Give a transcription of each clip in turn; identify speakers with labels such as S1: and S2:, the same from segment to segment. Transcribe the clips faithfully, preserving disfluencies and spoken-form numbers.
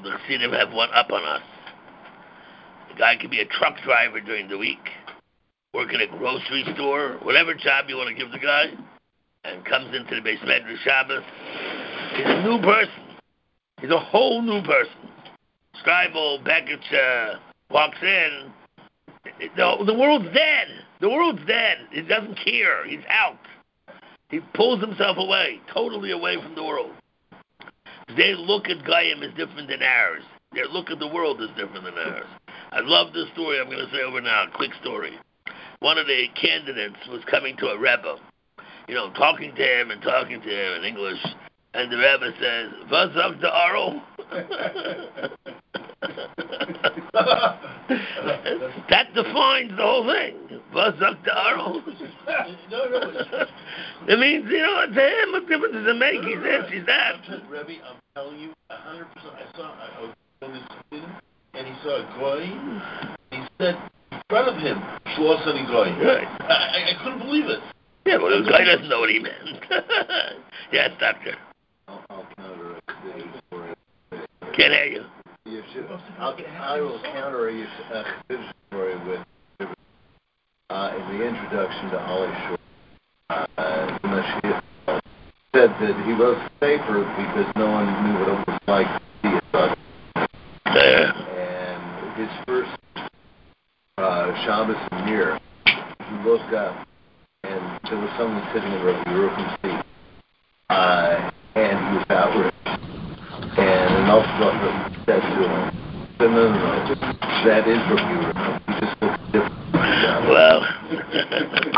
S1: the Chassidim have one up on us. The guy could be a truck driver during the week, work in a grocery store, whatever job you want to give the guy, and comes into the Beis Medrash Shabbos. He's a new person. He's a whole new person. Scribal, Beckett uh, walks in. The, the world's dead. The world's dead. He doesn't care. He's out. He pulls himself away, totally away from the world. Their look at Goyim is different than ours. Their look at the world is different than ours. I love this story I'm going to say over now. Quick story. One of the candidates was coming to a Rebbe, you know, talking to him and talking to him in English, and the Rebbe says, "Was sagt der Arl?" That defines the whole thing. Was sagt der Arl? It means, you know, to him, what difference does it make? He's this, he's that.
S2: Rebbe, I'm telling you, one hundred percent. I saw, I was on this thing, and he saw a goy. He said, in front of him, Shloss and goy.
S1: Right.
S2: I, I, I couldn't believe it.
S1: Yeah, well, the guy doesn't know what he meant. Yes, doctor.
S3: I'll, I'll counter a story.
S1: Can't hear you.
S3: You should, I'll, I will counter a uh, story with uh, in the introduction to Ali Shore. Uh, Mashiach said that he wrote Sefer because no one knew what it was like to see it. But, and his first uh, Shabbos in year, he looked up and there was someone sitting in Rabbi Yerucham's seat. Uh, and he was outraged. And an officer said to him, no, no, no, no, that is Rabbi Yerucham. He just looks different.
S1: Well.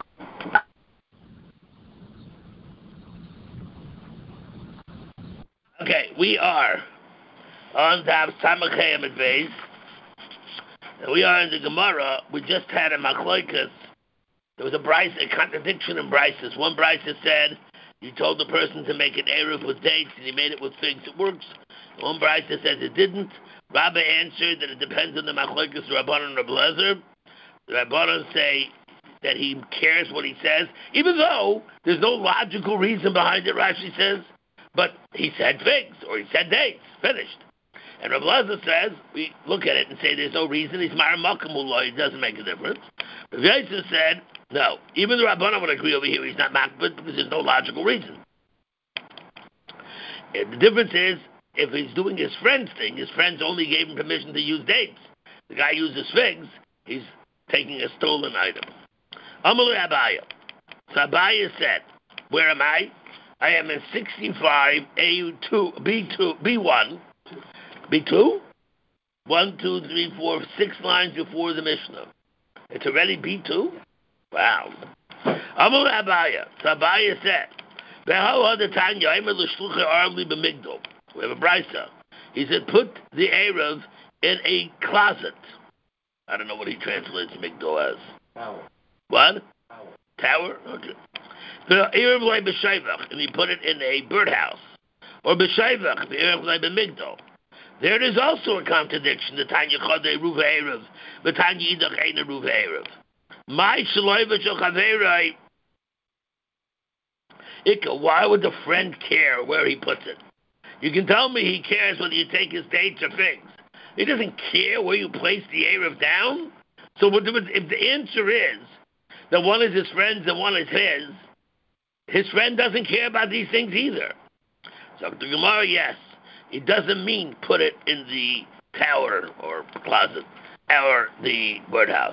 S1: Okay, we are on Daf Samachayim at Beis. We are in the Gemara. We just had a Machloikas. There was a Bryce, a contradiction in Bryces. One Bryce said, you told the person to make an Eruv with dates and he made it with figs. It works. One Bryce says it didn't. Rabbi answered that it depends on the Machloikas, Rabbanan and Reb Lezer. The Rabbanan say that he cares what he says, even though there's no logical reason behind it, Rashi says. But he said figs, or he said dates, finished. And Reb Lezer says, we look at it and say there's no reason, he's Mara Makamullah, it doesn't make a difference. Reb Yosef said, no, even the Rabbanan would agree over here, he's not Makbid, because there's no logical reason. And the difference is, if he's doing his friend's thing, his friends only gave him permission to use dates. The guy uses figs, he's taking a stolen item. Amalei Abaya. So Abaya said, where am I? I am in sixty-five A two, B two, B one, B two? One, two, three, four, six lines before the Mishnah. It's already B two? Wow. Amul Abaya. So Abaya said, we have a brisa. He said, put the Erev in a closet. I don't know what he translates Migdol as.
S3: Tower.
S1: What?
S3: Tower.
S1: Tower? Okay. And he put it in a birdhouse. Or b'shayvach, b'migdol. There is also a contradiction. The Tanya Chodei Ruv Erev, the Tanya Idach Eina Ruv Erev. My shaloiva shel chaverai. Ika, why would the friend care where he puts it? You can tell me he cares whether you take his dates or figs. He doesn't care where you place the Erev down. So what, if the answer is that one is his friend's and one is his, his friend doesn't care about these things either. So the Gemara, yes, it doesn't mean put it in the tower or closet or the birdhouse.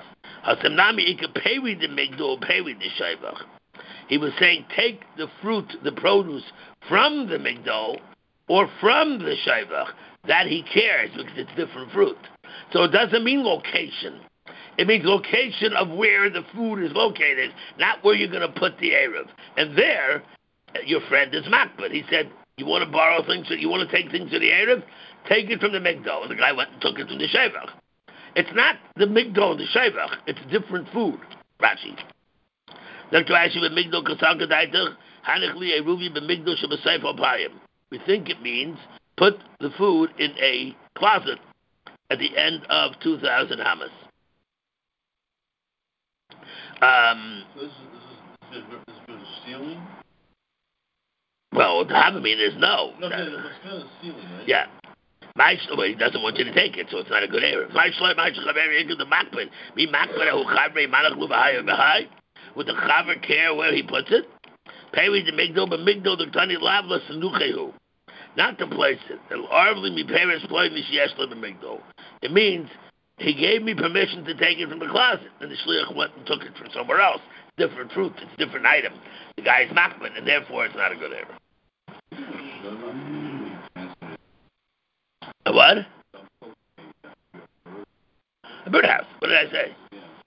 S1: He was saying take the fruit, the produce from the migdol or from the shayvach. That he cares because it's different fruit. So it doesn't mean location. It means location of where the food is located, not where you're going to put the Erev. And there, your friend is makbid. He said, you want to borrow things, you want to take things to the Erev? Take it from the Migdol. And the guy went and took it from the Shevach. It's not the Migdol and the Shevach. It's different food. Rashi. We think it means put the food in a closet at the end of two thousand Hamas. Um,
S2: this is, this is, this is stealing?
S1: Well, the Havamina is no.
S2: No, no, no, it's kind of stealing, right?
S1: Yeah. My well, he doesn't want you to take it, so it's not a good error. My shloim, my chaver, into the makbid. Me makbid who chaver manach lu v'hayim v'hay. Would the chaver care where he puts it? Pay with the migdal, but migdal the tani lavla sanuchehu. Not to place it. It means he gave me permission to take it from the closet, and the shliach went and took it from somewhere else. Different fruit, it's a different item. The guy is makbid, and therefore it's not a good error. A what? A birdhouse. What did I say?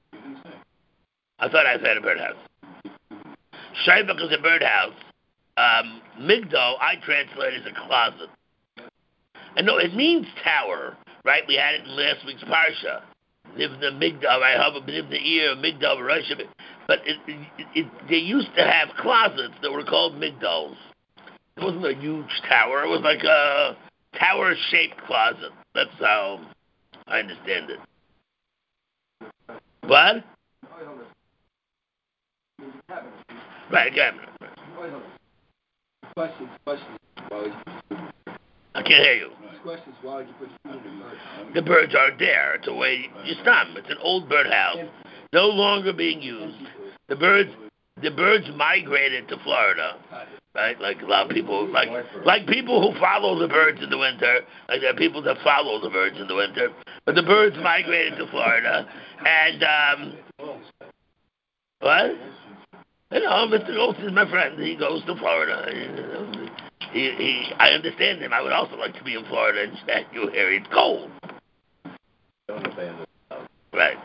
S1: I thought I said a birdhouse. Shaybach is a birdhouse. Um, Migdal, I translate as a closet. And no, it means tower, right? We had it in last week's parsha. Nivna Migdal, I have a Nivna ear, Migdal, Russia. But it, it, it, they used to have closets that were called Migdals. It wasn't a huge tower. It was like a tower-shaped closet. That's how I understand it. What? Right, again.
S4: Question, question. Why would you
S1: I can't hear you.
S4: The question is, why would you put food in the bird?
S1: The birds are there. It's a way you stop them. It's an old birdhouse, no longer being used. The birds, the birds migrated to Florida, right? Like a lot of people, like like people who follow the birds in the winter. Like there are people that follow the birds in the winter, but the birds migrated to Florida, and um, what? You know, Mister Ghost is my friend. He goes to Florida. He, he, I understand him. I would also like to be in Florida in January. It's cold. Right.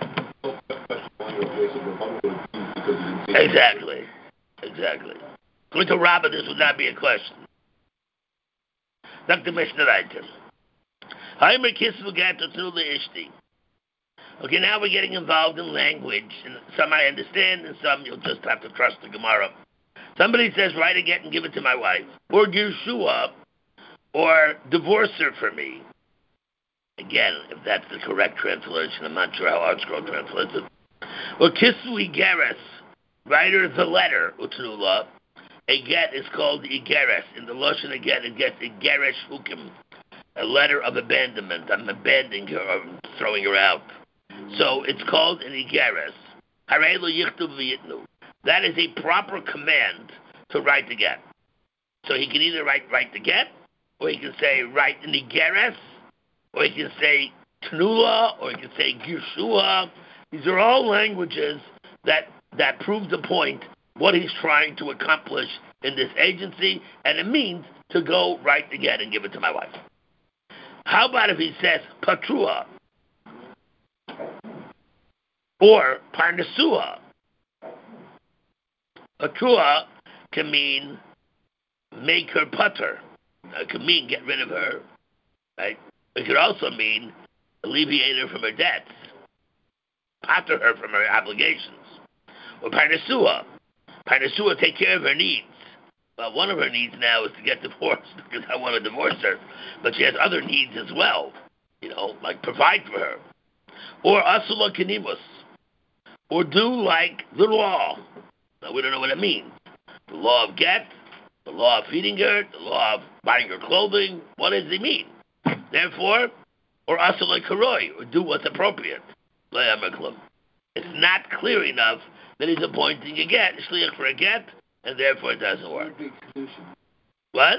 S1: Exactly. Exactly. Going to Robert, this would not be a question. Doctor Mishnah-Reitis. Heimer Kisvu Gato Tzula Ishti. Okay, now we're getting involved in language, and some I understand, and some you'll just have to trust the Gemara. Somebody says, write a get and give it to my wife, or Yeshua, or divorce her for me. Again, if that's the correct translation, I'm not sure how ArtScroll translates it. Or Kisui Geres, write her the letter, Utnula. A get is called Igeres. In the Lashon again, it gets Igeres Hukim, a letter of abandonment. I'm abandoning her, I'm throwing her out. So it's called an Igeres. Harelu Yichtu V'yitnu. That is a proper command to write the get. So he can either write write the get, or he can say write an Igeres, or he can say Tnula, or he can say Gishua. These are all languages that that prove the point, what he's trying to accomplish in this agency, and it means to go write the get and give it to my wife. How about if he says Patrua? Or Parnasua. Patrua can mean make her putter. It can mean get rid of her. Right? It could also mean alleviate her from her debts. Patter her from her obligations. Or Parnasua. Parnasua take care of her needs. Well, one of her needs now is to get divorced because I want to divorce her. But she has other needs as well. You know, like provide for her. Or Asula Kanimus. Or do like the law. Now, we don't know what it means. The law of get, the law of feeding her, the law of buying her clothing. What does it mean? Therefore, or Asula Karoi, or do what's appropriate. It's not clear enough that he's appointing a get, a shliach for a get, and therefore it doesn't work. What?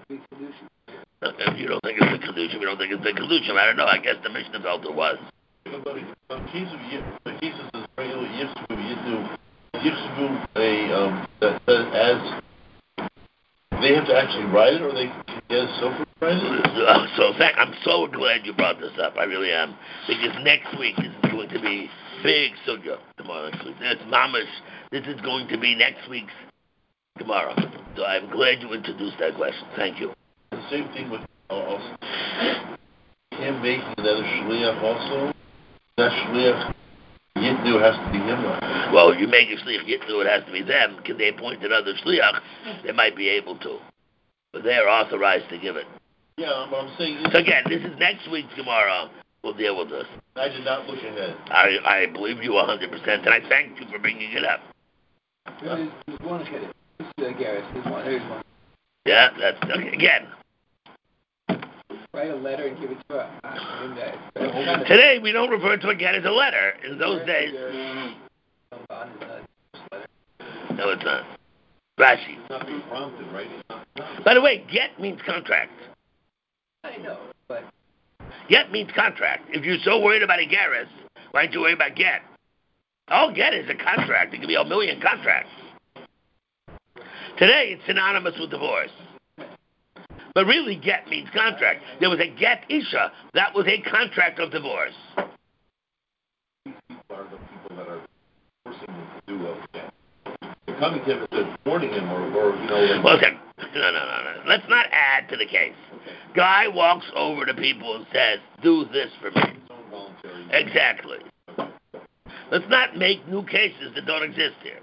S1: If you don't think it's the kedusha, we don't think it's the kedusha. I don't know. I guess the Mishnah felt it was.
S2: But in case of the cases is regular Yichsvu, Yitnu, Yichsvu, a um, that, that as they have to actually write it, or they can get a sofa to write it.
S1: Uh, so thank, I'm so glad you brought this up. I really am, because next week is going to be big sugya tomorrow. Next week, it's mamash. This is going to be next week's tomorrow. So I'm glad you introduced that question. Thank you.
S2: The same thing with uh, also him making another shliach also. That shliach yitnu has to be him.
S1: Well, you make a shliach yitnu, it has to be them. Can they appoint another shliach? They might be able to, but they are authorized to give it.
S2: Yeah, but I'm saying.
S1: So again, this is next week's tomorrow. We'll deal with this.
S2: I did not look ahead.
S1: I I believe you one hundred percent, and I thank you for bringing it up.
S4: There's, there's one ahead. This is uh, Gareth. There's one. There's one.
S1: Yeah, that's okay. Again.
S4: write a letter and give it to her. I mean, that, that's kind of
S1: Today, we don't refer to a get as a letter. In those days, no, it's not. Rashi.
S2: It's not being prompted, right? It's not, not.
S1: By the way, get means contract.
S4: I know, but
S1: Get means contract. If you're so worried about a Geras, why don't you worry about get? All get is a contract. It could be a million contracts. Today, it's synonymous with divorce. But really, get means contract. There was a get Isha. That was a contract of divorce.
S2: These people are the people that are forcing him to do what we get. They're coming to him and warning him, or, or you know. Like,
S1: Well, then, no, no, no, no. Let's not add to the case. Guy walks over to people and says, do this for me.
S2: it's own voluntary.
S1: Exactly. Let's not make new cases that don't exist here.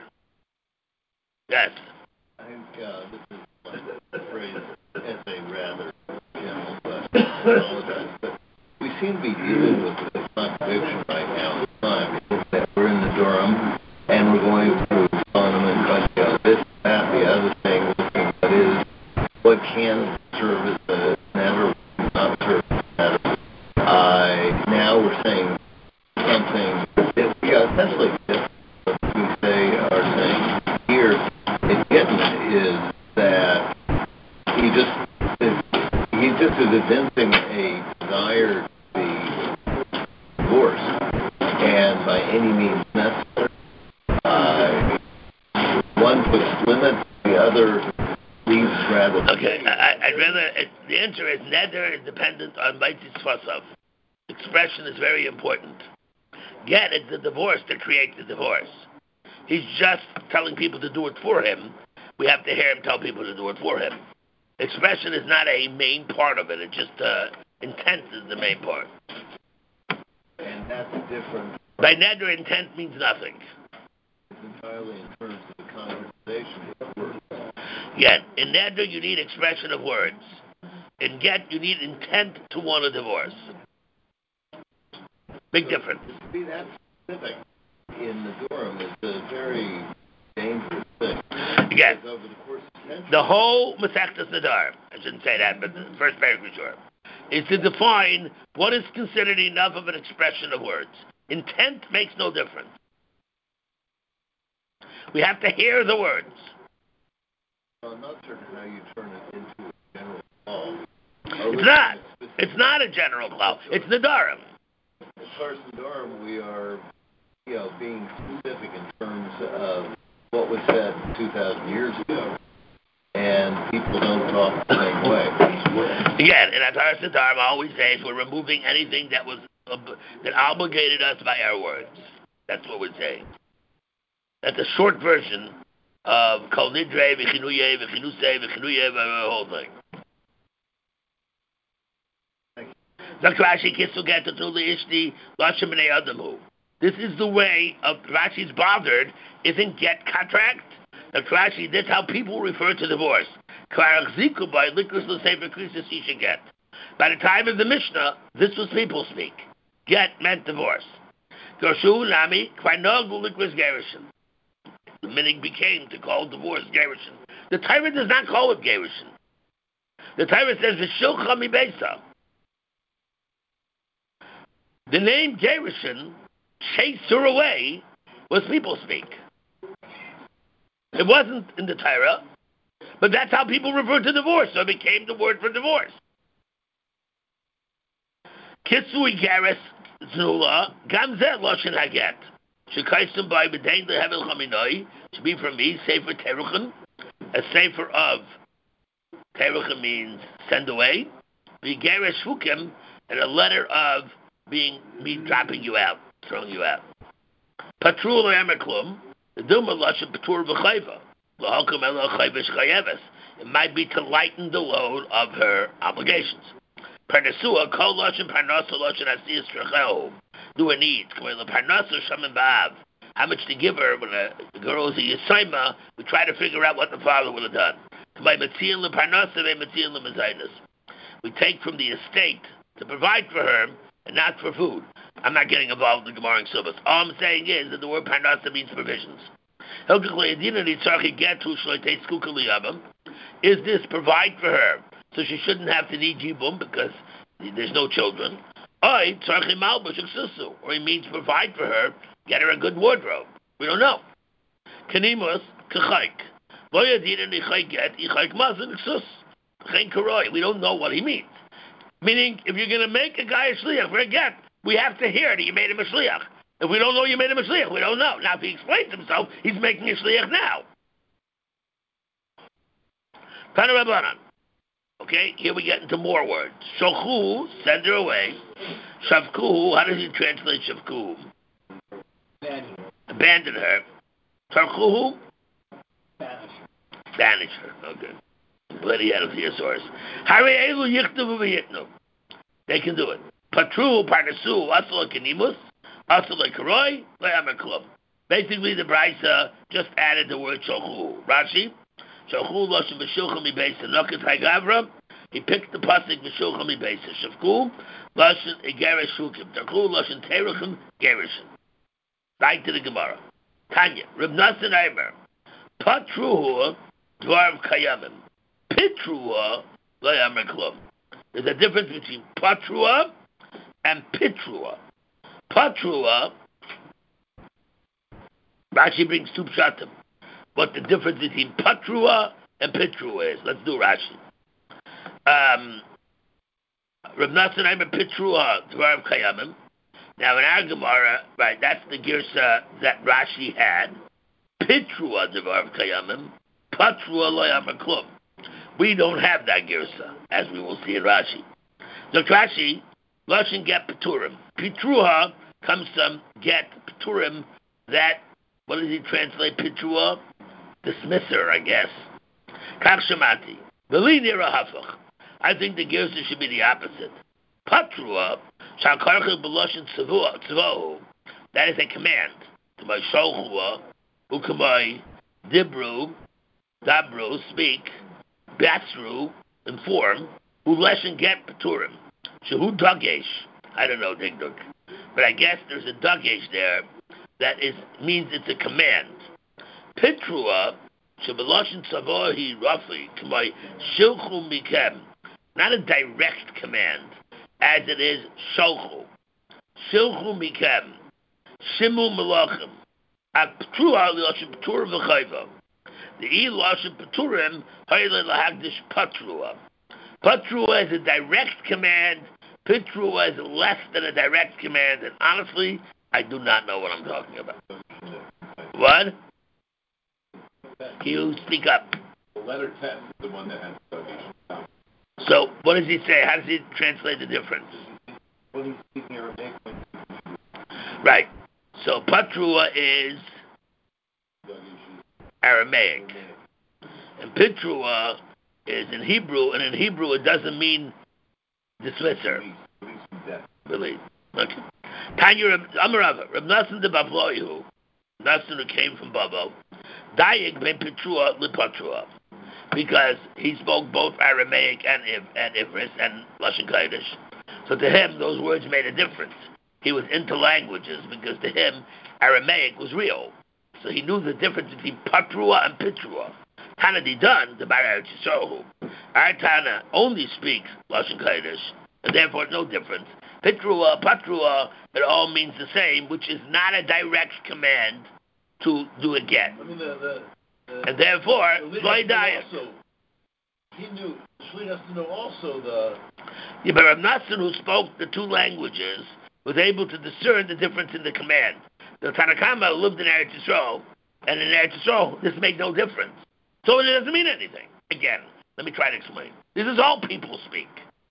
S1: Yes.
S3: I think uh, this is phrased as a rather general question. I apologize, but we seem to be dealing with a contradiction right now. Time that we're in the Durham and we're going through Solomon, but you know, this, that, the other thing, looking what is, what can serve as a matter, not serve as a matter. Uh, now we're saying something that we are essentially what we say are saying here in Gittin is that he just he just is evincing a desire to be divorced, and by any means necessary. Uh, one puts limits, the other leaves rather.
S1: Okay, I, I'd rather, it, the answer is neder is dependent on Baitis Fasav. Expression is very important. Get it's the divorce that creates the divorce. He's just telling people to do it for him. We have to hear him tell people to do it for him. Expression is not a main part of it. It's just uh, intent is the main part.
S3: And that's different.
S1: By neder, intent means nothing.
S3: It's entirely in terms of the conversation of words.
S1: Yet, in neder, you need expression of words. In get, you need intent to want a divorce. Big difference.
S3: To be that specific in the Durham is a very dangerous thing.
S1: Again,
S3: Because over the course of centuries,
S1: the whole Masechtas Nadar, I shouldn't say that, but the first paragraph, sure, is to define what is considered enough of an expression of words. Intent makes no difference. We have to hear the words.
S3: I'm not certain how you turn it into a general law.
S1: It's not. It's not a general law. It's Nadarim.
S3: As far as the Durham, we are, you know, being specific in terms of what was said two thousand years ago, and people don't talk the same way.
S1: Again, in Ataras Nadarim, I always say is we're removing anything that was that obligated us by our words. That's what we're saying. That's a short version of Kol Nidre, V'chinuye, V'chinusei, V'chinuye, the whole thing. This is the way of Rashi's bothered. Isn't get contract? Rashi, that's how people refer to divorce. By the time of the Mishnah, this was people speak. Get meant divorce. The meaning became to call divorce gerushin. The Torah does not call it gerushin. The Torah says v'shilcha mi beisa. The name gerushin, chase her away, was people speak. It wasn't in the Torah, but that's how people refer to divorce, so it became the word for divorce. Kisui geres zula gamzeh loshen haget. Shekaisem by b'dein lehevel chaminoi, to be from me, sefer teruchin, a sefer of teruchin means send away, v'geres fukim, and a letter of being me dropping you out, throwing you out. Patrul emeklum, the duma loshen patur v'chayva, l'halkum elo chayvish chayeves. It might be to lighten the load of her obligations. Parnasua kol loshen parnasa loshen asiyas trachel. Do a need. How much to give her when a girl is a Yisayma, we try to figure out what the father would have done. We take from the estate to provide for her and not for food. I'm not getting involved in the Gemara and Subas. All I'm saying is that the word parnasa means provisions. Is this provide for her? So she shouldn't have to need Jibum because there's no children. Or he means provide for her, get her a good wardrobe. We don't know. Kanimus kachayk. We don't know what he means. Meaning, if you're going to make a guy a shliach for a get, we have to hear that you made him a shliach. If we don't know you made him a shliach, we don't know. Now, if he explains himself, he's making a shliach now. Tanarabanan. Okay, here we get into more words. Shochu, send her away. Shavkuhu, how does he translate Shavkuhu?
S4: Abandon her.
S1: Abandon her. Tarkuhu?
S4: Banish her.
S1: Banish her. Okay. Glad he had a thesaurus. Harielu yichtavu v'yitnu. They can do it. Patru, parnasu, asala kanimus, asala karoi, le'amer klum. Basically, the Brisa just added the word shochu. Rashi, shochu loshen v'shulchan mi beisa nokat hagavra. He picked the pasuk v'shulchan mi beisa. Shavku, loshen egerish shukim. Tarku, loshen teruchim, gerishin. Back to the Gemara. Tanya, Reb Nassan Eimer, Patruha, Dvarv Kayamim. Pitrua, Le'amer Klum. There's a difference between Patrua and Pitrua. Patrua, Rashi brings two pshatim. What the difference between Patrua and Pitrua is. Let's do Rashi. Um, Reb Nassan Eimer, Pitrua, Dvarv Kayamim. Now in our Gemara, right, that's the girsa that Rashi had. Pitrua Devar Kayamim, Patrua Loyam Klum. We don't have that girsa, as we will see in Rashi. So Rashi, Lashon get Peturim. Pitrua comes from get Peturim, that, what does he translate Pitrua? Dismisser, I guess. Kach Shamati. V'li nira hafach. I think the girsa should be the opposite. Patrua, that is a command. To my sholchua, ukamai, dibru, dabru, speak, batsru, inform, uleshin get paturim. Shehu dagesh. I don't know, Digduk. But I guess there's a dagesh there that is means it's a command. Pitrua, shebelashin savohi rafi, kamai shilchu mikem. Not a direct command, as it is sholchu. Shilchu mikem, shimu melachim, aptrua l'lashim patur v'chayva. The e l'lashim paturim hayle l'hagdish patrua. Patrua is a direct command. Pitrua is less than a direct command. And honestly, I do not know what I'm talking about. What? Can you speak up?
S2: The letter ten is the one that has the.
S1: So, what does he say? How does he translate the difference?
S2: When he's speaking Aramaic.
S1: Right. So, Patrua is Aramaic. And Pitrua is in Hebrew, and in Hebrew it doesn't mean dismisser. Really? Okay. Tanya Amarava, Reb Nassan de Bavloihu, Nassan who came from Bavo, Dayig ben Pitrua le Patrua. Because he spoke both Aramaic and and Ivris and Lashon Kodesh. So to him, those words made a difference. He was into languages because to him, Aramaic was real. So he knew the difference between Patrua and Pitrua. Tanadi done, the Barat Yisrohu. Our Tana only speaks Lashon Kodesh, and therefore no difference. Pitrua, Patrua, it all means the same, which is not a direct command to do a get.
S2: I mean, the, the
S1: And therefore, Loy Dayek.
S2: He knew, Shli has to know also the...
S1: Yeah, but Reb Nassan, who spoke the two languages, was able to discern the difference in the command. The Tanakama lived in Eretz Yisrael, and in Eretz Yisrael, this made no difference. So it doesn't mean anything. Again, let me try to explain. This is all people speak.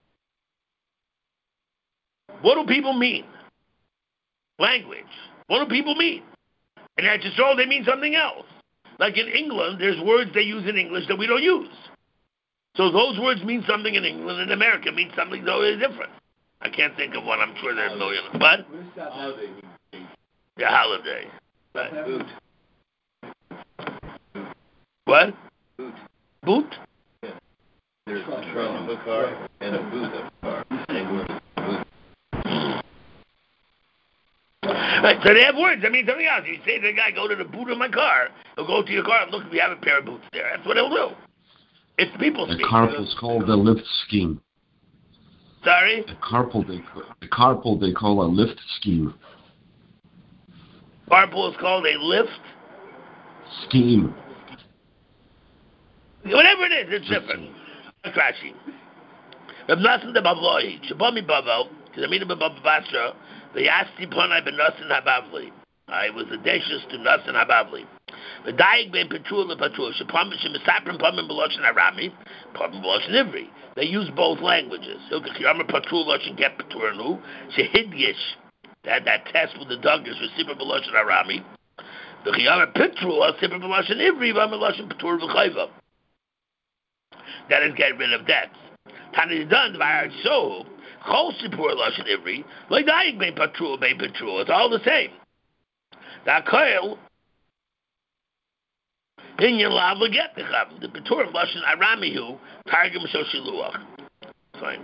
S1: What do people mean? Language. What do people mean? In Eretz Yisrael, they mean something else. Like in England, there's words they use in English that we don't use. So those words mean something in England, and America means something totally different. I can't think of one. I'm sure there's a million. But
S2: holiday.
S1: the holiday. Right.
S3: Boot.
S1: What?
S3: Boot.
S1: Boot?
S3: Yeah. There's a trunk of a car and a boot of a car. Same word. Boot.
S1: Right, so they have words that mean something else. You say to the guy, go to the boot of my car, he'll go to your car and look if you have a pair of boots there. That's what he'll do. It's people
S5: The
S1: speak.
S5: carp is called the lift scheme.
S1: Sorry?
S5: The carpool they the carpool they call a lift scheme.
S1: Carpool is called a lift?
S5: Scheme.
S1: Whatever it is, it's different. Rashi. Rav Nasan de Bavloi, Shabami Bavo, Kizamina Bava Basra, the Yasti Ponai ben Nasan Habavli. I was audacious to Nasan Habavli. The Daig ben Petrul and Petrul, Shapam Shemisaprim Pamim Beloshan Arami, Pamim Beloshan Ivri. They use both languages. Hilkachiyama Petrul Loshan Get Peturnu, Shehidgish. They had that test with the Doggers for Sipra Beloshan Arami. The Chiyama Petrul, Sipra Beloshan Ivri, Pamim Beloshan Petur V'chayva. That is get rid of debts. Tani done by so Chol Sipur Loshan Ivri, like Daig ben Petrul, ben Petrul. It's all the same. That coil in your love will get the chum. The Petur Lashon Aramihu, Targum Shoshiluach. Fine.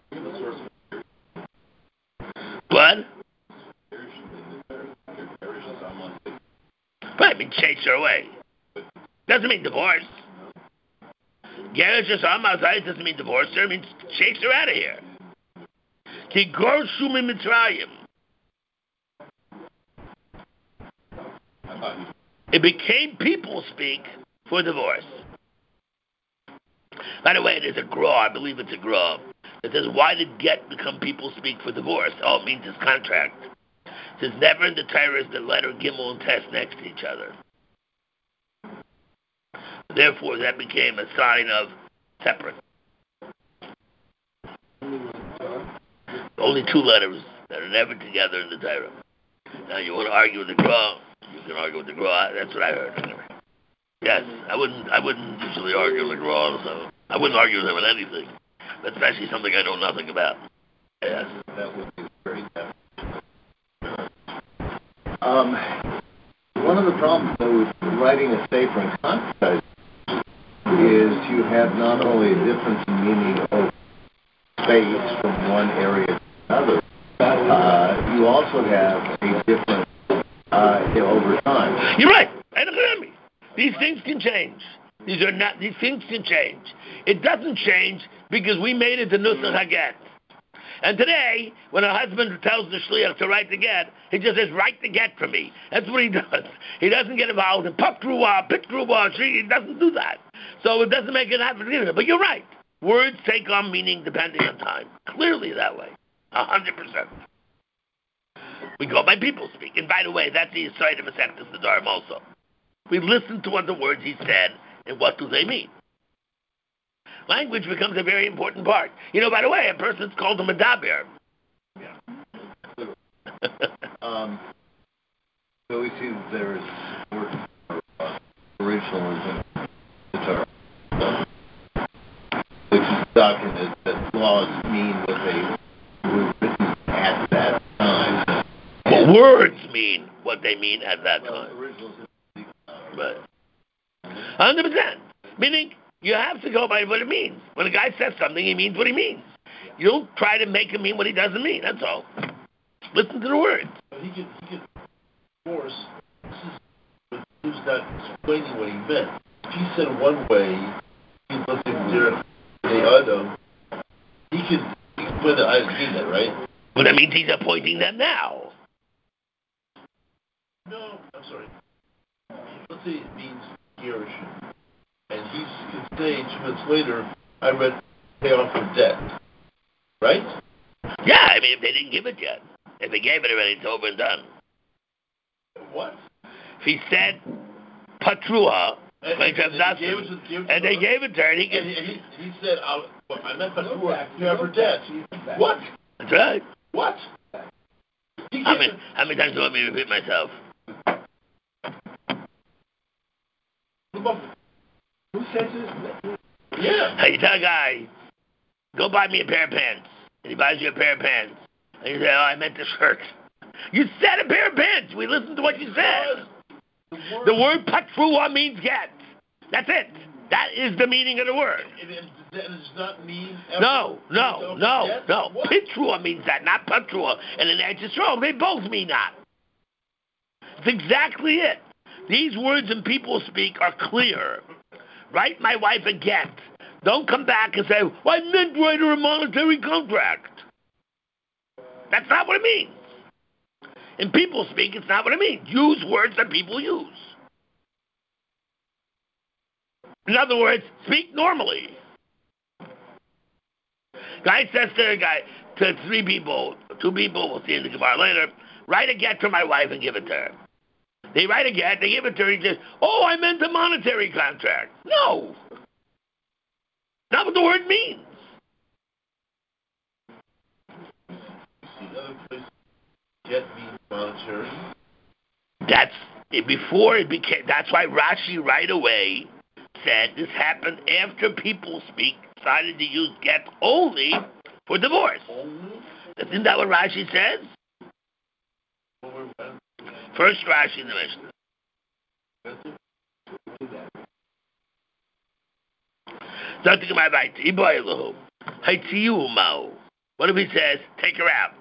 S1: What? Right, I mean chase her away. Doesn't mean divorce. Gerish Amazai doesn't mean divorce her, it means chase her out of here. Ki Gorshu Mitzrayim. It became people speak for divorce. By the way, there's a graw, I believe it's a graw, that says, why did get become people speak for divorce? All it means is contract. It says, never in the Torah is the letter Gimel and Test next to each other. Therefore, that became a sign of separate. Only two letters that are never together in the Torah. Now, you want to argue with the graw? You can argue with the Gra. That's what I heard. Yes, I wouldn't. I wouldn't usually argue with the Gra. So I wouldn't argue with him on anything, but especially something I know nothing about. Yes.
S3: That would be very difficult. Um, one of the problems though with writing a sefer in context is you have not only a difference in meaning of space from one area to another, uh, you also have a different. Uh, over time.
S1: You're right. I don't hear me. These things can change. These are not. These things can change. It doesn't change because we made it the Nusach HaGet. And today, when a husband tells the shliach to write the get, he just says, "Write the get for me." That's what he does. He doesn't get involved in pakruwa, pitkruwa. He doesn't do that. So it doesn't make it happen either. But you're right. Words take on meaning depending on time. Clearly that way. A hundred percent. We go by people speak. And by the way, that's the side of Masechtas Nedarim also. We listen to what the words he said and what do they mean. Language becomes a very important part. You know, by the way, a person's called a medaber.
S3: Yeah. um, so we see that there is word uh, originalism in the Torah, which is documented that laws mean what they were written at that time.
S1: Well, words mean what they mean at that time. Right. one hundred percent. Meaning, you have to go by what it means. When a guy says something, he means what he means. You don't try to make him mean what he doesn't mean. That's all. Listen to the words.
S2: He can, he can force. This is who's not explaining what he meant. If he said one way, he looked at the other. He can explain that I didn't mean that, right?
S1: But that means he's appointing them now.
S2: No, I'm sorry. Let's say it means Gerish. And he's can say two minutes later, I read pay off your debt. Right?
S1: Yeah, I mean, if they didn't give it yet. If they gave it already, it's over and done.
S2: What?
S1: If he said Patrua,
S2: And,
S1: like
S2: and, and, they gave it to, gave it to
S1: and they
S2: her,
S1: gave it to her, and he,
S2: and he, and he, he said, I'll, well, I meant Patrua, you have her debt. What?
S1: That's right.
S2: What? He
S1: How
S2: gave
S1: many, how many times do you want me to repeat myself?
S2: Who says this? Yeah.
S1: Hey, you tell a guy, go buy me a pair of pants. And he buys you a pair of pants. And you say, oh, I meant the shirt. You said a pair of pants. We listened to what you said.
S2: The word,
S1: The word patrua means get. That's it. That is the meaning of the word.
S2: It, it, that does not mean...
S1: No, no, no,
S2: Yes?
S1: no.
S2: What?
S1: Pitrua means that, not patrua. And in Eretz Yisrael, they both mean that. It's exactly it. These words in people speak are clear. Write my wife a get. Don't come back and say, well, I meant write her a monetary contract. That's not what it means. In people speak, it's not what it means. Use words that people use. In other words, speak normally. Guy says to a guy, to three people, two people, we'll see in the Gemara later, write a get to my wife and give it to her. They write a get, they give it to her, he says, oh, I meant a monetary contract. No. Not what the word means.
S2: The other place, get means monetary.
S1: That's, before it became, that's why Rashi right away said this happened after people speak, decided to use get only for divorce. Isn't that what Rashi says? First Rashi in the Mishnah. What if he says, take her out?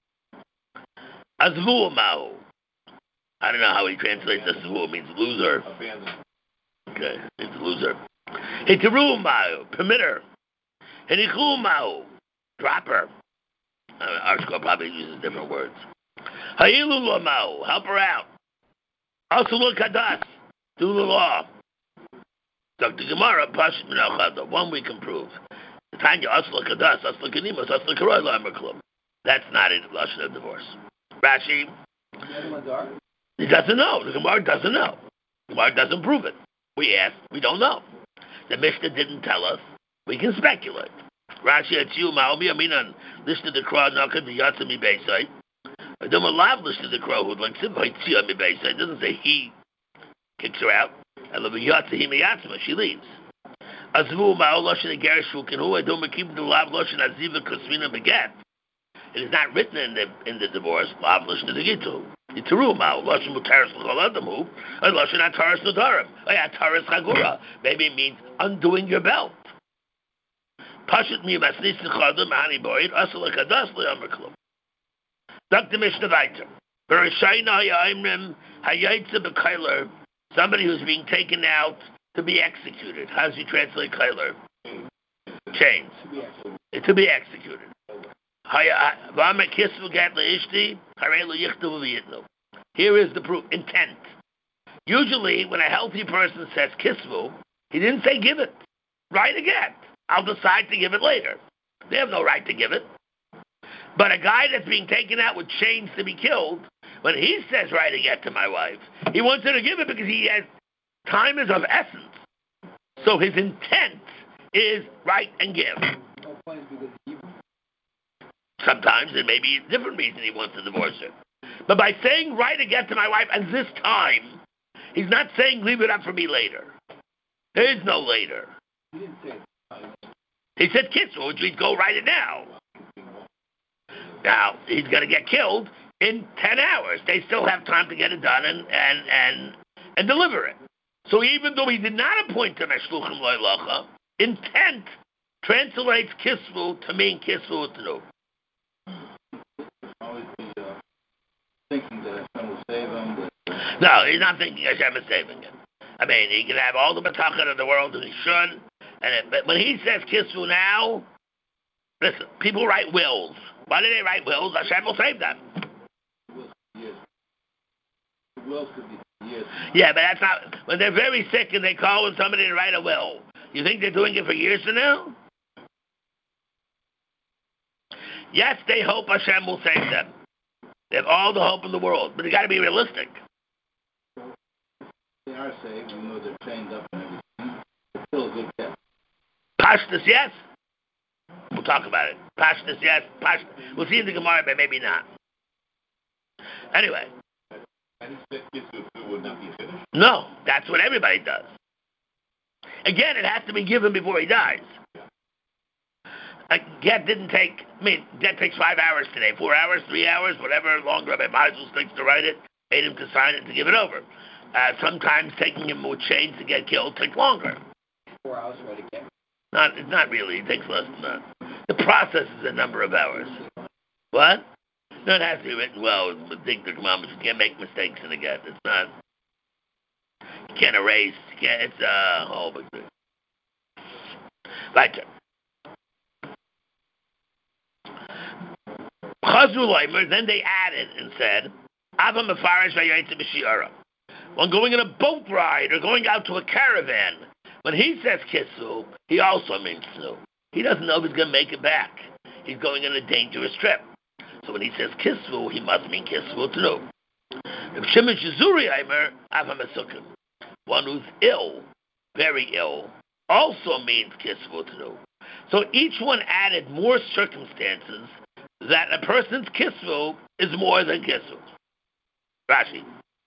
S1: Azvu ma'u. I don't know how he translates azvu. It means loser. Okay, it's loser. Hitiru ma'u, permit her. Henichu ma'u, drop her. Uh, our school probably uses different words. Ha'ilu ma'u, help her out. Asulu kadas, do the law. Doctor Gemara, Pash Minachada, one we can prove. Tanya Asla Kadas, Asla Kanimas, Asla Karoy Lamerklum. That's not a lashon of divorce. Rashi, he doesn't know. The Gemara doesn't know. The Gemara doesn't prove it. We asked, we don't know. The Mishnah didn't tell us. We can speculate. Rashi Atziu Ma'omi Aminan, listen to the crowd, Naka the Yatsami Bayside. I don't allow listen to the crowd who like Simba Tzia Mi Bayside. It doesn't say he kicks her out. And she leaves. Azvu Ma'o Lashon Gerishu Kenu, I don't keep the Lav Lashon Aziva Kusmina Begat. It is not written in the in the divorce, Lav Lashon Gitu. Itaru Ma'o Lashon Mutaris L'Choladamu, and Lashon Ataris Nadarim, or Ataris Chagura. Maybe it means undoing your belt. Pashut Mi Masnis L'Chodam, Hani Boyd, Asala Kadas L'Amerklum. Doctor Mishnah Viter. Bereshayna Ya'imrim, Hayaytza B'Kailer, somebody who's being taken out to be executed. How does he translate Kailer? Chains. To be executed. Here is the proof. Intent. Usually, when a healthy person says kisvu, he didn't say give it. Write again. I'll decide to give it later. They have no right to give it. But a guy that's being taken out with chains to be killed, when he says write again to my wife, he wants her to give it because he has time is of essence. So his intent is write and give. Sometimes it may be a different reason he wants to divorce her. But by saying write again to my wife and this time, he's not saying leave it up for me later. There is no later. He said kiss her, which means go write it now. Now, he's going to get killed in ten hours. They still have time to get it done and and and, and deliver it. So even though he did not appoint him as shluchim loylacha, intent translates kisvu to mean kisvu to
S3: Thinking that Hashem will save him.
S1: No, he's not thinking Hashem is saving him. I mean, he can have all the betachon in the world, and he should. And it, but when he says kisvu now, listen, people write wills. Why do they write wills? Hashem will save them.
S3: Wills could be years.
S1: Yeah, but that's not, when they're very sick and they call on somebody to write a will, you think they're doing it for years from now? Yes, they hope Hashem will save them. They have all the hope in the world, but they got to be realistic.
S3: They are saved, even though they're chained up and everything. It's still a good test.
S1: Pashtus, yes? We'll talk about it. Pashtus, yes. Pashtus. We'll see in the Gemara, but maybe not. Anyway. No, that's what everybody does. Again, it has to be given before he dies. A get didn't take, I mean, get takes five hours today, four hours, three hours, whatever longer Rabbi Mazel takes to write it, made him to sign it to give it over. Uh, sometimes taking him with chains to get killed takes longer.
S4: Four hours to write a get.
S1: Not, not really. It takes less than that. The process is a number of hours. What? No, it has to be written well. With Digduk Mamas, you can't make mistakes in a get. It's not. You can't erase. You can't, it's a whole big thing. Weiter. Chazru Leimer, then they added and said, Ava Mefarish Vayayitza B'Shiara. When going on a boat ride or going out to a caravan, when he says Kisvu, he also means Snu. He doesn't know if he's going to make it back. He's going on a dangerous trip. So when he says Kisvu, he must mean Kisvu Tnu. If Shimon Shizuri Eimer, Ava Mesukim. One who's ill, very ill, also means Kisvu Tnu. So each one added more circumstances that a person's Kisvu is more than Kisvu. Rashi.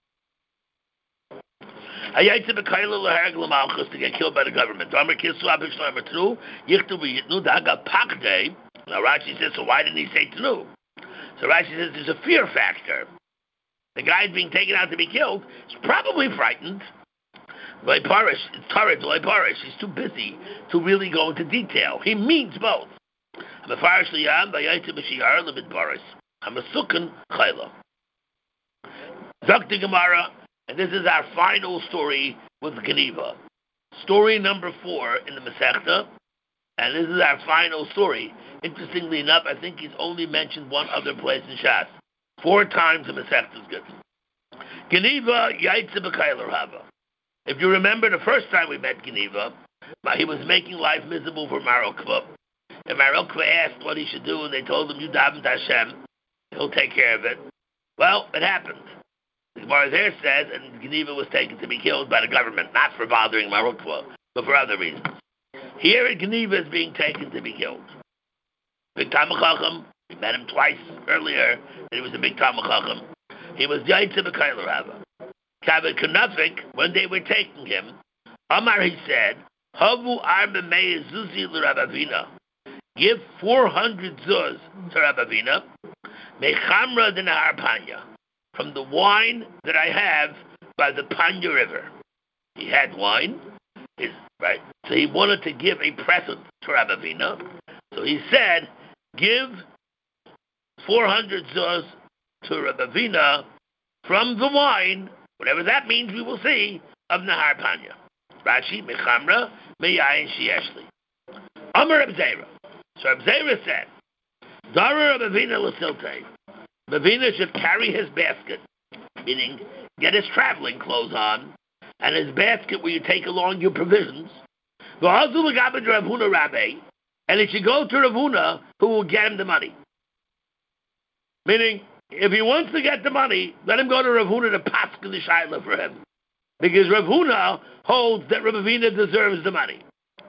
S1: To get killed by the government. Now Rashi says, so why didn't he say Tnu? So Rashi says there's a fear factor. The guy's being taken out to be killed. He's probably frightened. Parish, it's Tarid, Parish. He's too busy to really go into detail. He means both. I'm a Farish Liyam, Bayayta B'Shiyar, Limit Paris. I'm a Sukkon Chayla. Zakti Gemara. And this is our final story with Geniva. Story number four in the Masechta. And this is our final story. Interestingly enough, I think he's only mentioned one other place in Shas. Four times in Masechta's good. Geniva Yaitze B'Kailer Hava. If you remember the first time we met Geniva, he was making life miserable for Marokwa. And Marokwa asked what he should do, and they told him, you daven to Hashem. He'll take care of it. Well, it happened. The Gemara there says, and Geniva was taken to be killed by the government, not for bothering Marukwa, but for other reasons. Here Geniva is being taken to be killed. Big Talmid Chacham, we met him twice earlier, that he was a big Talmid Chacham. He was Yaitze B'Kailer Hava. Kavod Kanafik, when they were taking him, Amar, he said, Havu Arba Mei Zuzi L'Rabavina. Give four hundred zuz to Rabavina, Mechamra de Nahar Panya. From the wine that I have by the Panya River. He had wine, his, right? So he wanted to give a present to Rabavina. So he said, give four hundred zuz to Rabavina from the wine, whatever that means we will see, of Nahar Panya. Rashi, Mechamra, Meyayin Shieshli. Amar Abzera. So Abzera said, Dara Rabavina L'Siltei. Ravina should carry his basket, meaning get his traveling clothes on, and his basket where you take along your provisions. And he should go to Ravuna, who will get him the money. Meaning, if he wants to get the money, let him go to Ravuna to pask the shaila for him. Because Ravuna holds that Ravina deserves the money.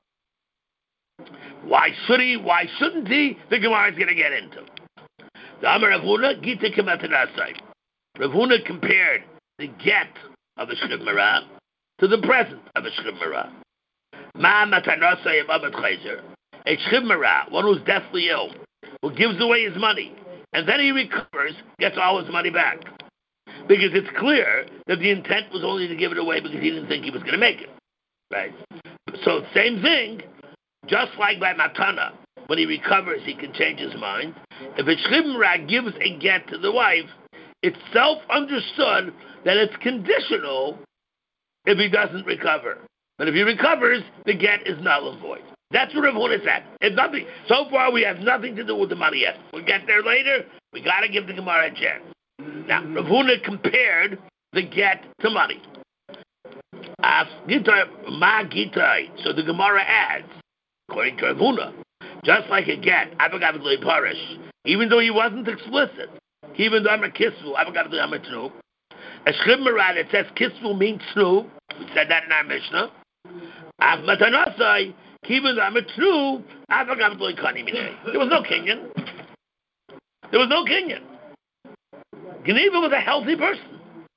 S1: Why should he? Why shouldn't he? The Gemara is going to get into. The Amar Ravuna, Gita Kematanasai. Ravuna compared the get of a Shchiv Marah to the present of a Shchiv Marah. Ma Matanasai Abat Chayzer. A Shchiv Marah, one who's deathly ill, who gives away his money, and then he recovers, gets all his money back. Because it's clear that the intent was only to give it away because he didn't think he was going to make it. Right? So, same thing, just like by Matana. When he recovers, he can change his mind. If a Shchiv Marah gives a get to the wife, it's self-understood that it's conditional if he doesn't recover. But if he recovers, the get is null and void. That's what Rav Huna said. It's nothing. So far, we have nothing to do with the money yet. We'll get there later. We got to give the Gemara a chance. Now, Rav Huna compared the get to money. As Gitai, ma Gitai. So the Gemara adds, according to Rav Huna, just like a get, Abagav Parish, even though he wasn't explicit, even though I'm a kisvu, Abagav I'm a tnu. A Shchiv Marah that says kisvu means tnu. We said that in our Mishnah. Av Matanasai, even though I'm a tnu, Abagav Kani Minei. There was no Kenyan. There was no Kenyan. Geneva was a healthy person.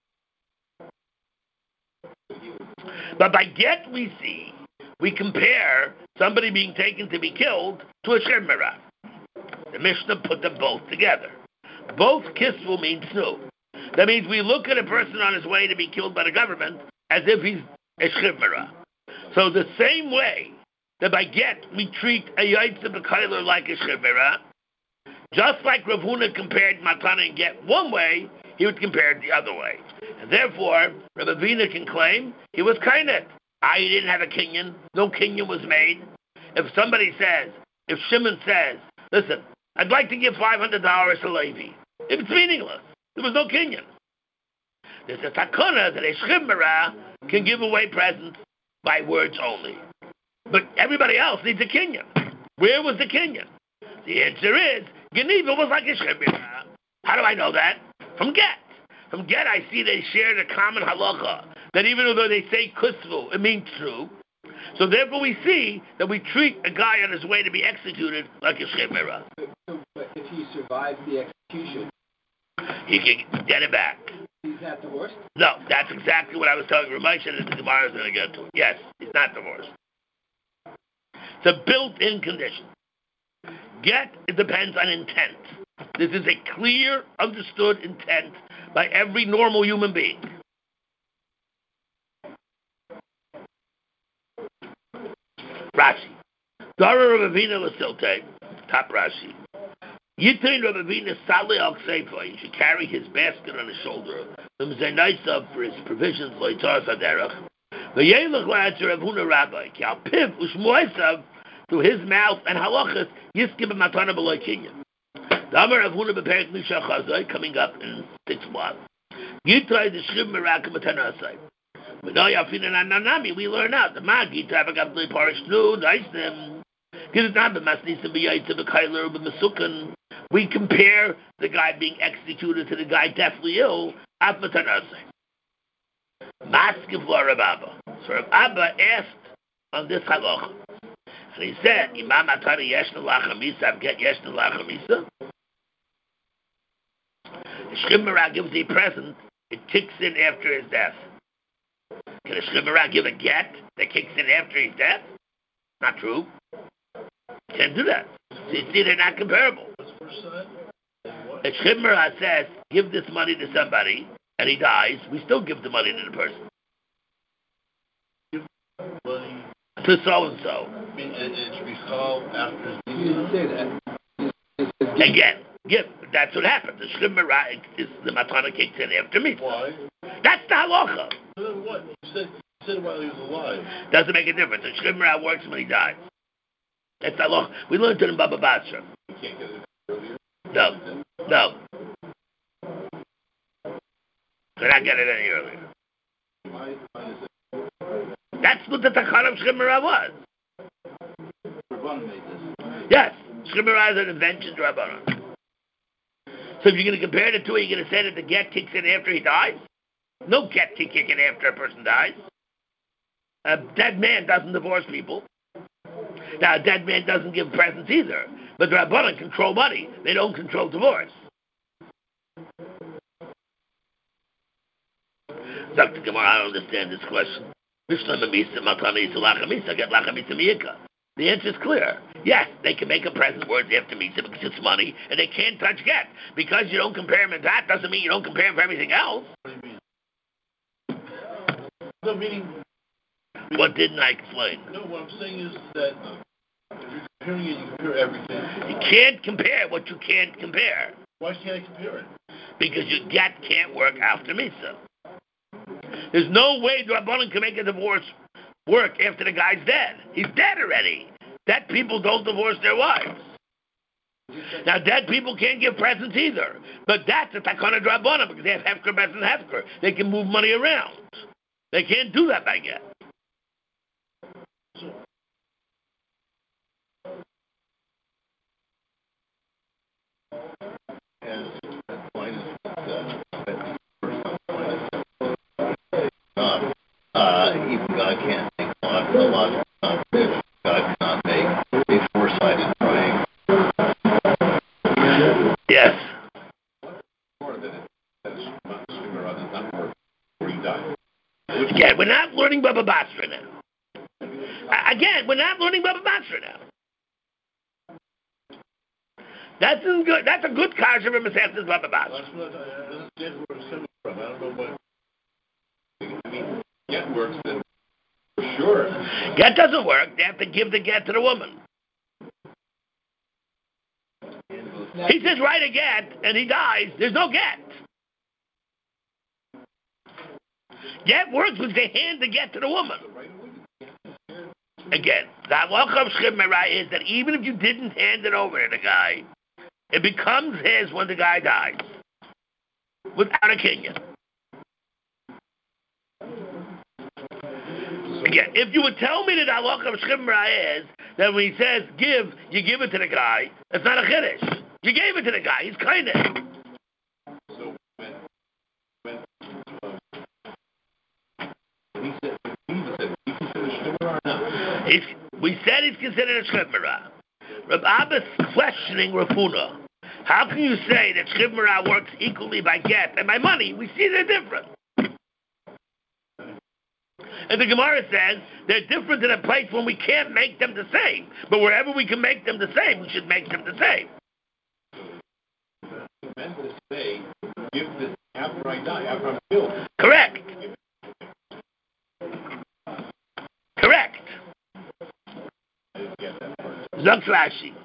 S1: But by get we see, we compare somebody being taken to be killed to a Shchiv Marah. The Mishnah put them both together. Both kisvu mean snu. That means we look at a person on his way to be killed by the government as if he's a Shchiv Marah. So the same way that by get we treat a Yaitze B'Kailer like a Shchiv Marah, just like Rav Huna compared Matana and get one way, he would compare it the other way. And therefore, Rav Avina can claim he was kainet. I didn't have a kinyan. No kinyan was made. if somebody says, if Shimon says, listen, I'd like to give five hundred dollars to Levi, if it's meaningless, there was no kinyan. There's a takana that a shchimera can give away presents by words only. But everybody else needs a kinyan. Where was the kinyan? The answer is, Geneva was like a shchimera. How do I know that? From Get. From Get, I see they share the common halacha, that even though they say kusvu, it means true. So therefore we see that we treat a guy on his way to be executed like a shchimera.
S4: So, but if he survives the execution,
S1: he can get it back.
S4: He's not divorced?
S1: No, that's exactly what I was telling Ramesh, and the Gemara is going to get to. Yes, he's not divorced. It's a built-in condition. Get, it depends on intent. This is a clear, understood intent by every normal human being. Rashi. Dara Rav Avina L'Silte, top Rashi. Yitain Rav Avina Saleh Al Kseifa. He should carry his basket on his shoulder. The Mzaynaisav for his provisions, Leitar Saderach. V'yelech la'atzer Rav Huna Rabbi. Ki al piv u'shmoisav, through his mouth and halachas, Yiskim b'matana b'loy kinyan. Damar Rav Huna b'perek Misha Chazai, coming up in six blocks. Yitrai the Shrim Merak Matanasai. V'noi afina nanami, we learn out. The Magi, Tabagam Ble Parish Nu, Daisnim. Giznan b'masnisim b'yaitza b'kailer b'masukan. We compare the guy being executed to the guy deathly ill. Af Matanasai. Maskim for Rav Abba. So Rav Abba asked on this halacha. And he said, Imam Atari Yeshna Lachamisa, get Yeshna Lachamisa. The Shchimera gives a present, it kicks in after his death. Can a Shchimera give a get that kicks in after his death? Not true. Can't do that. See, see they're not comparable. The Shchimera says, give this money to somebody, and he dies, we still give the money to the person.
S2: Money.
S1: To so-and-so.
S2: I mean, it, it should be called after his
S4: You didn't say that.
S1: Again, give. That's what happens. The Shchimera is the matana kicks in after me.
S2: Why?
S1: That's the halacha.
S2: Then what? You said, you said while he was alive.
S1: Doesn't make a difference. The Shchimera works when he dies. That's the halacha. We learned it in Baba Basra.
S2: You can't get it earlier.
S1: No. No. Could not get it any earlier.
S2: Why, why is it?
S1: That's what the Takana of Shchimera was.
S2: Rabban made this.
S1: Yes. Shchimera is an invention of Rabbanon. So if you're going to compare the two, are you going to say that the get kicks in after he dies? No get can kick in after a person dies. A dead man doesn't divorce people. Now, a dead man doesn't give presents either. But the Rabbanon control money. They don't control divorce. Doctor Gemara, I don't understand this question. The answer is clear. Yes, they can make a present words after Misa because it's money, and they can't touch get. Because you don't compare them in that doesn't mean you don't compare them for everything else.
S2: What do you mean? No, meaning...
S1: What didn't I explain?
S2: No, what I'm saying is that if you're comparing it, you compare everything.
S1: You can't compare what you can't compare.
S2: Why can't I compare it?
S1: Because your get can't work after Misa. There's no way the Rabbanon can make a divorce work after the guy's dead. He's dead already. Dead people don't divorce their wives. Now, dead people can't give presents either. But that's a takana drabbanan because they have hefker, bets, and hefker. They can move money around. They can't do that by get.
S2: So, and that point is that that first point is not, uh, even God can't make a lot, a lot of contradictions. God cannot make a four-sided triangle.
S1: Yes.
S2: More than it has sooner rather than not work before you die.
S1: Again, we're not learning Baba Basra now. Again, we're not learning Baba Basra now. That's a good. That's a good kasha from Masechtas Baba Basra.
S2: That's what I understand where it's coming from. I don't know what. I mean, get works then for sure.
S1: Get doesn't work. They have to give the get to the woman. He says write a get, and he dies. There's no get. Get works because they hand the get to the woman. Again, the halacha of Shchib Merah is that even if you didn't hand it over to the guy, it becomes his when the guy dies, without a kinyan. Again, if you would tell me that the halacha of Shchib Merah is that when he says give, you give it to the guy, it's not a chiddush. You gave it to the guy, he's kind of.
S2: So when, when, um, he said, he said, he considered Shchib Merah or not?
S1: He's, we said he's considered a Shchib Merah. Reb Abba's questioning Rav Huna. How can you say that Shchib Merah works equally by get and by money? We see they're different. And the Gemara says they're different in a place when we can't make them the same. But wherever we can make them the same, we should make them the same.
S2: The men will say, give this after I die, after I'm killed.
S1: Correct. Correct.
S2: I didn't get that part.
S1: Zok Rashi.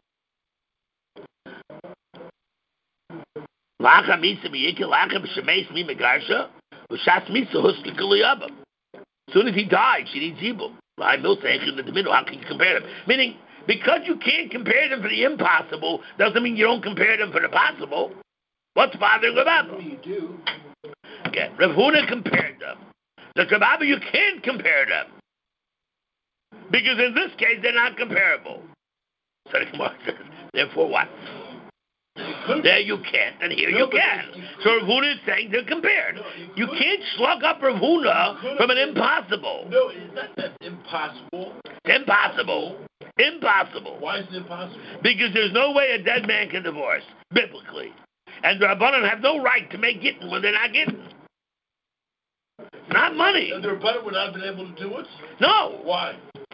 S1: Lacha misa miyikil, lacha b'shemeis mi megarsha, v'shas misa huska kuliyabam. As soon as he died, she needs Zibum. How can you compare them? Meaning, because you can't compare them for the impossible, doesn't mean you don't compare them for the possible. What's bothering Rav Abba?
S4: You do.
S1: Okay, Rav Huna compared them. The Rav Abba, you can't compare them. Because in this case, they're not comparable. So the Gemara says, therefore what? There you can't, and here no, you can. So Rav Huna is saying they're compared. No, you, you can't slug up Rav Huna from an impossible.
S2: No, it's not that impossible.
S1: Impossible. Impossible.
S2: Why is it impossible?
S1: Because there's no way a dead man can divorce, biblically. And the Rabbanan have no right to make gittin when they're not gittin. Not money.
S2: And the Rabbanan would not have been able to do it?
S1: No.
S2: Why?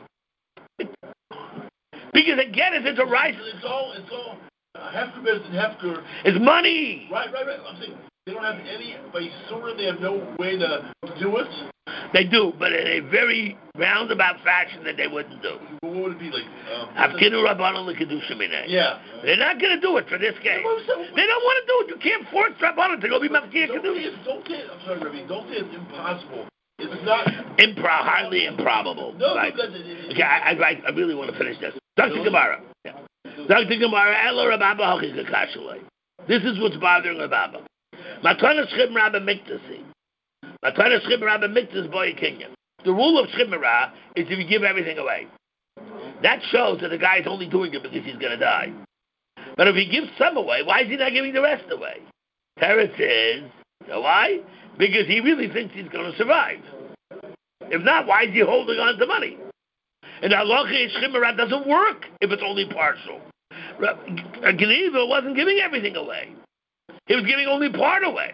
S1: Because again, it's a right.
S2: It's all, it's all. Uh, Hefker and Hefker.
S1: It's money.
S2: Right, right, right. I'm saying they don't have any, by Surah, they have no way to do it.
S1: They do, but in a very roundabout fashion that they wouldn't do.
S2: What would it be like?
S1: Hafkinu Rabbanon l'kedusha minay.
S2: Yeah.
S1: They're not going to do it for this case. They don't want to do it. You can't force Rabbanon to go be Mafkir Kedusha.
S2: Don't say, I'm sorry, Rabbi, don't say it's impossible. It's not.
S1: Impro, highly improbable.
S2: No,
S1: right.
S2: no, that, it,
S1: Okay, I, I, I really want to finish this. Doctor Gemara. Yeah. Doctor Gemara, Elo Rababa Hachik Akashalei. This is what's bothering Rababa. Matana Shchib Rabba Miktasi. Matana Shchib Rabba Miktas Boy Kenyan. The rule of Shchib Merah is if you give everything away. That shows that the guy is only doing it because he's going to die. But if he gives some away, why is he not giving the rest away? Teretz is, you know why? Because he really thinks he's going to survive. If not, why is he holding on to money? And halacha Shchib Merah doesn't work if it's only partial. Geneva wasn't giving everything away. He was giving only part away.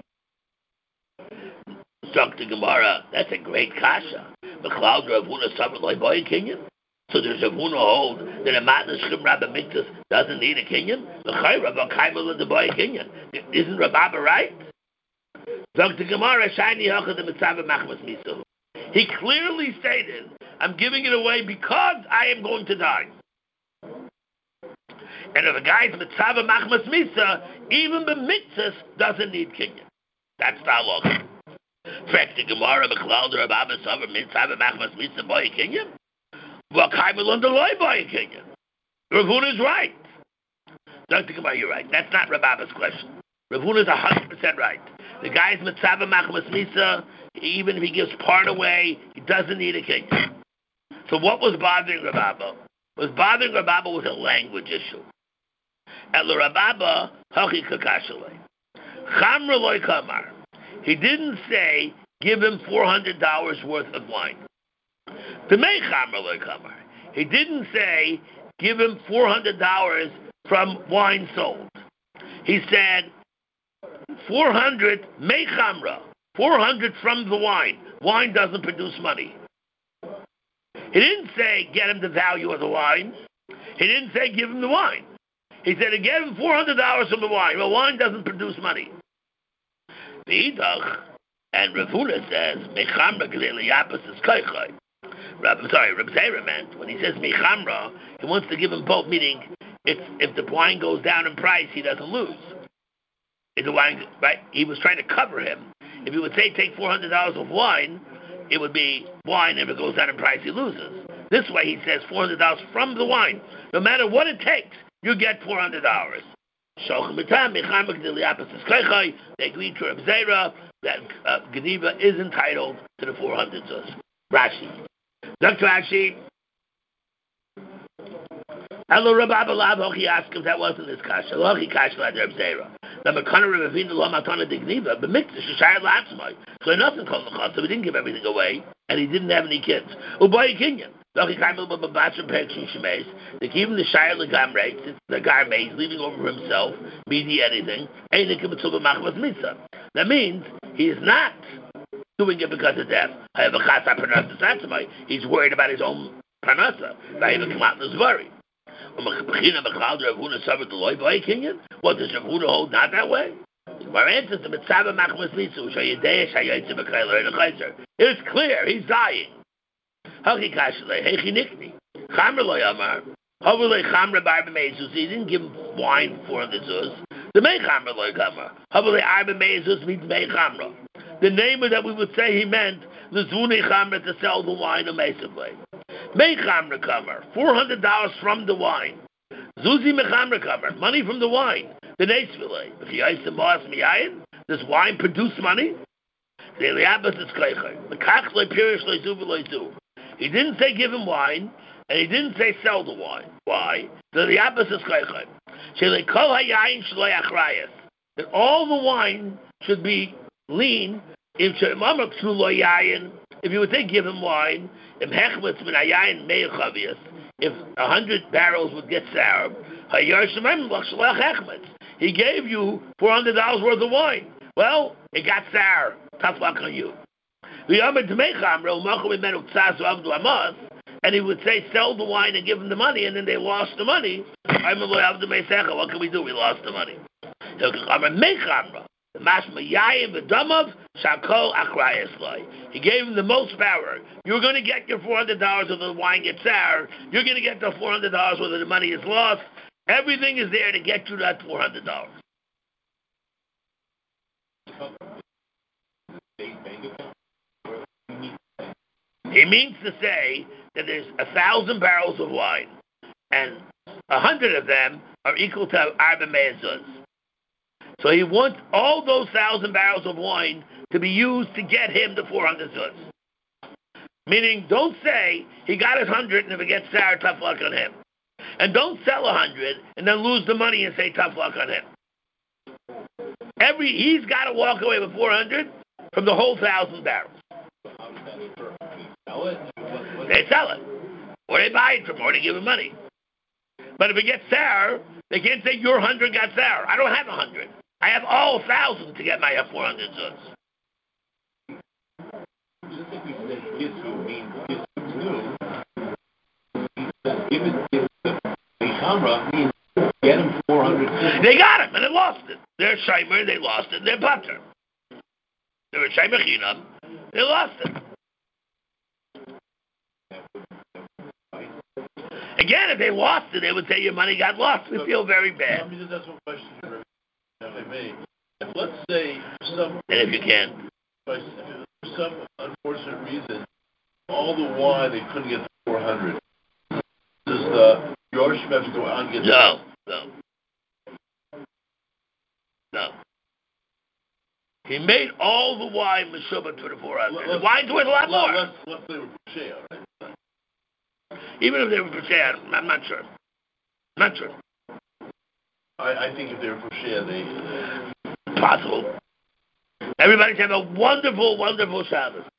S1: Doctor Gemara, that's a great kasha. McLeod Rav Huna suffered like boy a kinyan. So does Rav Huna hold that a matna Shchib Rabba Miktas doesn't need a kinyan? L'chayra v'kaimal in the boy a kinyan. Isn't Rav Abba right? Doctor Gemara, shiny hachad the mitzvah machmas misu. He clearly stated, I'm giving it away because I am going to die. And if a guy's mitzvah machmas misa, even the mitzvah doesn't need kinyan. That's the halacha. Fact the Gemara, McLeod Rav Abba suffered mitzvah machmas misa boy a kinyan. V'kaimal on the loy boy a kinyan. Rav Huna is right. Doctor Gemara, you're right. That's not Rav Abba's question. Rav Huna is one hundred percent right. The guy's mitzvah machmas misa, even if he gives part away, he doesn't need a kinyan. So what was bothering Rav Abba? What was bothering Rav Abba was a language issue. At the Rav Abba, hachi kakashalei. Chamra loy kamar. He didn't say, give him four hundred dollars worth of wine. To make chamra loy kamar. He didn't say, give him four hundred dollars from wine sold. He said, four hundred make chamra. four hundred from the wine. Wine doesn't produce money. He didn't say, get him the value of the wine. He didn't say, give him the wine. He said, give him four hundred dollars from the wine. Well, wine doesn't produce money. V'idach, and Rav Huna says, Mechamra G'lei Yapis is Koichoi. I'm sorry, Reb Zera meant, when he says Mechamra, he wants to give him both, meaning, if, if the wine goes down in price, he doesn't lose. If the wine, right, he was trying to cover him. If he would say, take four hundred dollars of wine, it would be wine. If it goes down in price, he loses. This way, he says four hundred dollars from the wine. No matter what it takes, you get four hundred dollars. They agreed to Reb Zera that uh, Geniva is entitled to the four hundred zuz. Rashi. Doctor Rashi. Hello, Rabbi Abelab. He asked if that wasn't his kasha. Lochi kasha like Reb Zera. The Mekana Rebavina Lo Matana de Geniva, but Mikdash Shishayat Latzmai. So nothing called the so he didn't give everything away, and he didn't have any kids. Uboy Kinyan. Lochi Kaimel Babachim Pekshin Shemes. They give him the Shire Legam rates. It's the Garme. He's leaving over for himself, meaning anything. That means he is not doing it because of death. I have a Chasa Pranasa Satzmai. He's worried about his own Pranasa. I have a Kamatnas worry. What does Rav Huna hold not that way? Our answer is the Mitzvah Machmas Mitzu. It's clear he's dying. He didn't give him wine for the zuz. The Mei Chamra loy kamar. Means Mei Chamra. The name that we would say he meant the Zvuni Chamra to sell the wine amazingly. Mei Chamra kamar. Four hundred dollars from the wine. Zuzi Mechamra kamar. Money from the wine. The Nesvile. If you ice the boss miyayin, does wine produce money? He didn't say give him wine, and he didn't say sell the wine. Why? That all the wine should be lean. If you would say give him wine, if a hundred barrels would get sour, he gave you four hundred dollars worth of wine. Well, it got sour. Tough luck on you. And he would say, sell the wine and give him the money, and then they lost the money. What can we do? We lost the money. He gave him the most power. You're going to get your four hundred dollars if the wine gets sour. You're going to get the four hundred dollars whether the money is lost. Everything is there to get you that four hundred dollars. He means to say that there's a thousand barrels of wine, and a hundred of them are equal to Arba Me'ezuz. So he wants all those thousand barrels of wine to be used to get him the four hundred zuz. Meaning, don't say he got his hundred, and if it gets sour, tough luck on him. And don't sell a hundred and then lose the money and say tough luck on him. Every he's got to walk away with four hundred from the whole thousand barrels. They sell it, or they buy it from, or they give him money. But if it gets sour, they can't say your hundred got sour. I don't have a hundred. I have all thousand to get my four hundred zuz.
S2: Just like we said, Yisru means Yisru. Give it, give it. The Chamra means get him four hundred.
S1: They got him, and they lost it. They're Shimer, they lost it. They're Butter. They were Shimer Chinam, they lost it. Again, if they lost it, they would say your money got lost. We feel very bad.
S2: Let me just ask one question, if I may. Let's say, for some,
S1: and if you can,
S2: for some unfortunate reason, all the wine they couldn't get to four hundred. Does the Yorshim have to go out and get?
S1: No, no, no. He made all the wine Meshubah to the four hundred. The wine's worth a lot more.
S2: Let's, let's say we're Shea, all right?
S1: Even if they were for share, I'm not sure. Not sure.
S2: I, I think if they were for share, they...
S1: Possible. Everybody have a wonderful, wonderful Shabbos.